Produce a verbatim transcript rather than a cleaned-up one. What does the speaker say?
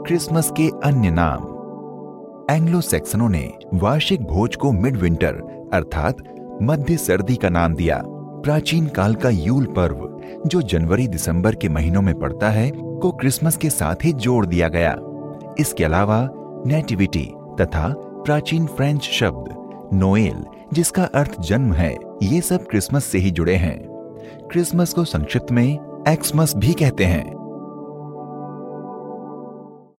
Christmas के अन्य नाम। एंग्लो सैक्सनों ने वार्षिक भोज को मिड विंटर अर्थात मध्य सर्दी का नाम दिया। प्राचीन काल का यूल पर्व, जो जनवरी दिसंबर के महीनों में पड़ता है, को क्रिसमस के साथ ही जोड़ दिया गया। इसके अलावा नेटिविटी तथा प्राचीन फ्रेंच शब्द नोएल, जिसका अर्थ जन्म है, ये सब क्रिसमस से ही जुड़े हैं। क्रिसमस को संक्षिप्त में एक्समस भी कहते हैं।